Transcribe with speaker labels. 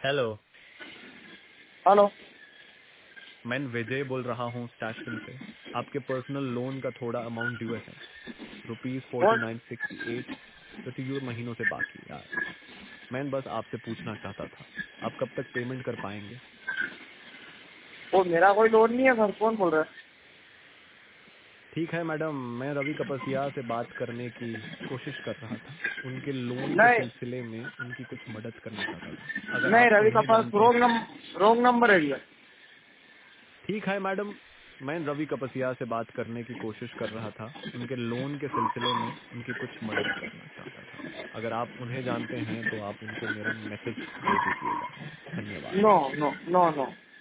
Speaker 1: Hello.
Speaker 2: Hello.
Speaker 1: मैं विजय बोल रहा हूँ स्टैशफिन से। आपके पर्सनल लोन का थोड़ा अमाउंट ड्यू है
Speaker 2: कौन?
Speaker 1: ₹4968 प्रति महीनों से बाकी यार। मैं बस आपसे पूछना चाहता था, आप कब तक पेमेंट कर पाएंगे?
Speaker 2: वो मेरा कोई लोन नहीं है सर, कौन बोल रहा है?
Speaker 1: ठीक है मैडम, मैं रवि कपसिया से बात करने की कोशिश कर रहा था। उनके लोन के
Speaker 2: नहीं
Speaker 1: सिलसिले में उनकी कुछ मदद करना चाहता था। अगर
Speaker 2: नहीं,
Speaker 1: आप
Speaker 2: रवि का
Speaker 1: उन्हें
Speaker 2: पास
Speaker 1: जानते हैं।
Speaker 2: रोंग नंबर है ये।
Speaker 1: ठीक है मैडम, मैं रवि कपसिया से बात करने की कोशिश कर रहा था। उनके लोन के सिलसिले में उनकी कुछ मदद करना चाहता था। अगर आप उन्हें जानते हैं तो आप उनको मेरा मैसेज दे दीजिएगा। धन्यवाद।
Speaker 2: No no no no.